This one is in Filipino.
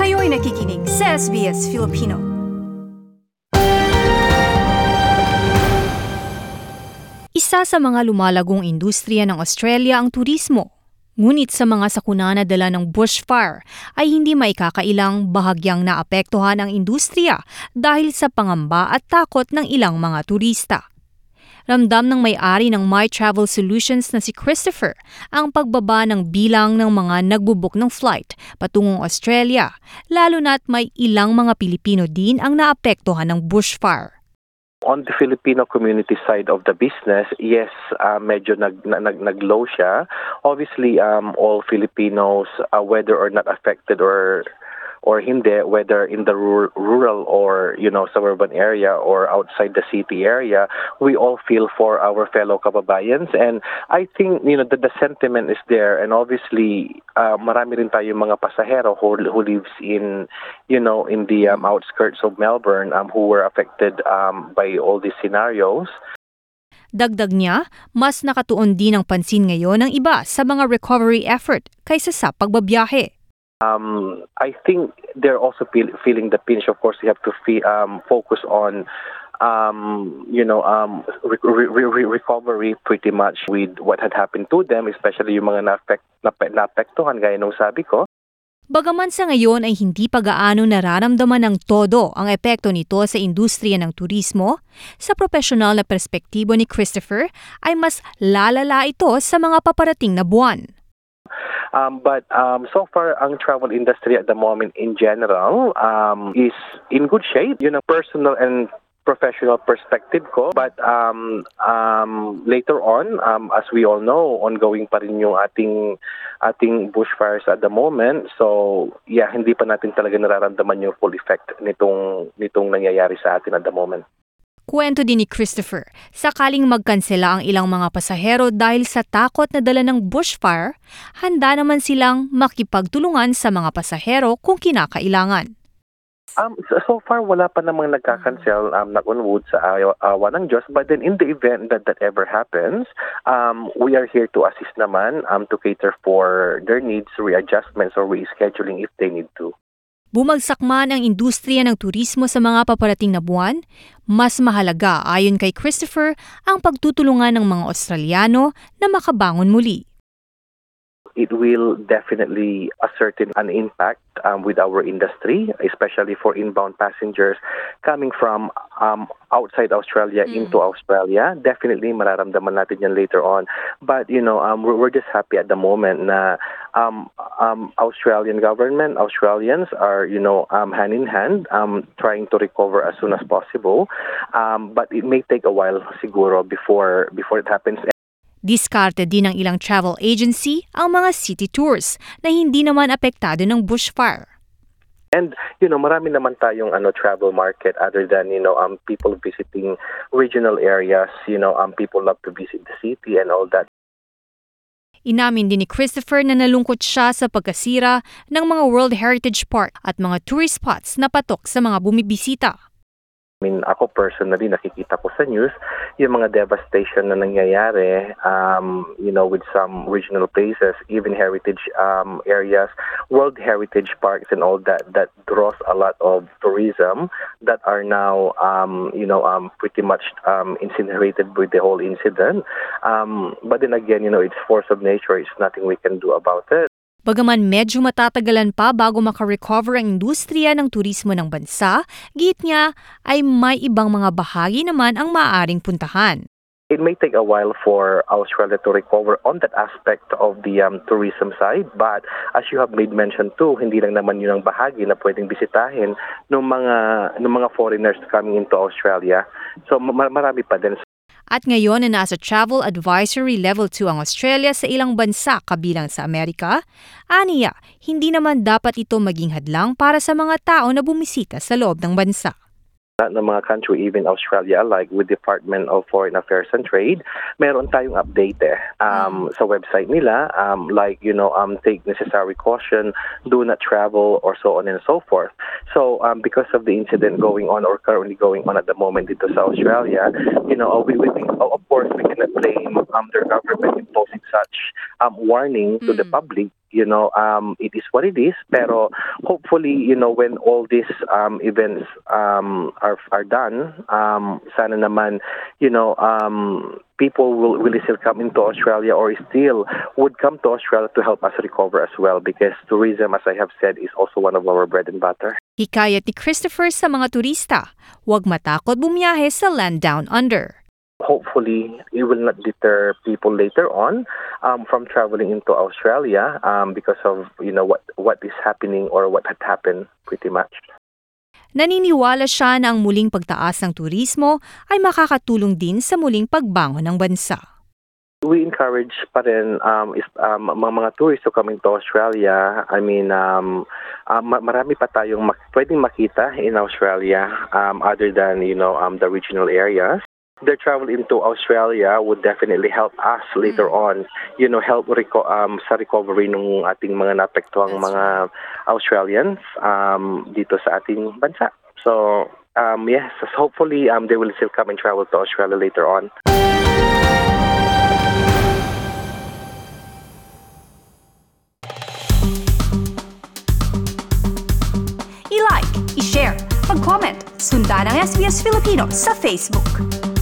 Kayo'y nakikinig sa SBS Filipino. Isa sa mga lumalagong industriya ng Australia ang turismo. Ngunit sa mga sakuna na dala ng bushfire ay hindi maikakailang bahagyang naapektuhan ang industriya dahil sa pangamba at takot ng ilang mga turista. Ramdam ng may-ari ng My Travel Solutions na si Christopher ang pagbaba ng bilang ng mga nagbubuk ng flight patungong Australia, lalo na't may ilang mga Pilipino din ang naapektuhan ng bushfire. On the Filipino community side of the business, yes, medyo nag-low siya. Obviously, all Filipinos, whether or not affected or hindi, whether in the rural or suburban area or outside the city area, we all feel for our fellow kababayans. And I think the sentiment is there. And obviously, marami rin tayong mga pasahero who lives in the outskirts of Melbourne who were affected by all these scenarios. Dagdag niya, mas nakatuon din ang pansin ngayon ng iba sa mga recovery effort kaysa sa pagbabiyahe. I think they're also feeling the pinch. Of course, you have to focus on, recovery pretty much with what had happened to them, especially yung mga naapektuhan gaya nung sabi ko. Bagaman sa ngayon ay hindi pa gaano nararamdaman ng todo ang epekto nito sa industriya ng turismo, sa profesional na perspektibo ni Christopher ay mas lalala ito sa mga paparating na buwan. But so far, ang travel industry at the moment in general is in good shape. Personal and professional perspective ko. But later on, as we all know, ongoing pa rin yung ating bushfires at the moment. So, yeah, hindi pa natin talaga nararamdaman yung full effect nitong nangyayari sa atin at the moment. Kwento din ni Christopher, sakaling magkansela ang ilang mga pasahero dahil sa takot na dala ng bushfire, handa naman silang makipagtulungan sa mga pasahero kung kinakailangan. So far, wala pa namang nagkakancel, knock on wood, sa awa ng Diyos. But then in the event that ever happens, we are here to assist naman to cater for their needs, readjustments, or rescheduling if they need to. Bumagsak man ang industriya ng turismo sa mga paparating na buwan, mas mahalaga ayon kay Christopher ang pagtutulungan ng mga Australiano na makabangon muli. It will definitely ascertain an impact with our industry, especially for inbound passengers coming from outside Australia into Australia. Definitely mararamdaman natin yan later on. But we're just happy at the moment na Australian government, Australians are hand in hand trying to recover as soon as possible. But it may take a while siguro before it happens. Diskarte din ng ilang travel agency ang mga city tours na hindi naman apektado ng bushfire. And marami naman tayong travel market other than people visiting regional areas. People love to visit the city and all that. Inamin din ni Christopher na nalungkot siya sa pagkasira ng mga World Heritage Park at mga tourist spots na patok sa mga bumibisita. Ako personally, nakikita ko sa news yung mga devastation na nangyayari, with some regional places, even heritage areas, World Heritage Parks and all that draws a lot of tourism that are now, pretty much incinerated with the whole incident. But then again, it's force of nature. It's nothing we can do about it. Bagaman medyo matatagalan pa bago makarecover ang industriya ng turismo ng bansa, giit niya ay may ibang mga bahagi naman ang maaaring puntahan. It may take a while for Australia to recover on that aspect of the tourism side, but as you have made mention too, hindi lang naman yun ang bahagi na pwedeng bisitahin ng mga foreigners coming into Australia. So marami pa din. At ngayon na nasa Travel Advisory Level 2 ang Australia sa ilang bansa kabilang sa Amerika, aniya, hindi naman dapat ito maging hadlang para sa mga tao na bumisita sa loob ng bansa. Ng mga country, even Australia, like with Department of Foreign Affairs and Trade, meron tayong update sa website nila, take necessary caution, do not travel, or so on and so forth. So, because of the incident going on or currently going on at the moment dito sa Australia, of course, we cannot blame their government imposing such warning to the public. it is what it is. Pero hopefully, when all these events are done, sana naman, people will really still come into Australia or still would come to Australia to help us recover as well, because tourism, as I have said, is also one of our bread and butter. Hikayat ni Christopher sa mga turista, huwag matakot bumiyahe sa Land Down Under. Hopefully, it will not deter people later on from traveling into Australia because of what is happening or what had happened pretty much. Naniniwala siya na ang muling pagtaas ng turismo ay makakatulong din sa muling pagbangon ng bansa. We encourage pa rin mga tourists to coming to Australia. I mean, marami pa tayong pwedeng makita in Australia other than the regional areas. Their travel into Australia would definitely help us later on, help sa recovery ng ating mga naapektuhang mga Australians dito sa ating bansa. So, yes, hopefully they will still come and travel to Australia later on. I-like, i-share, mag-comment, sundan ang SBS Filipino sa Facebook.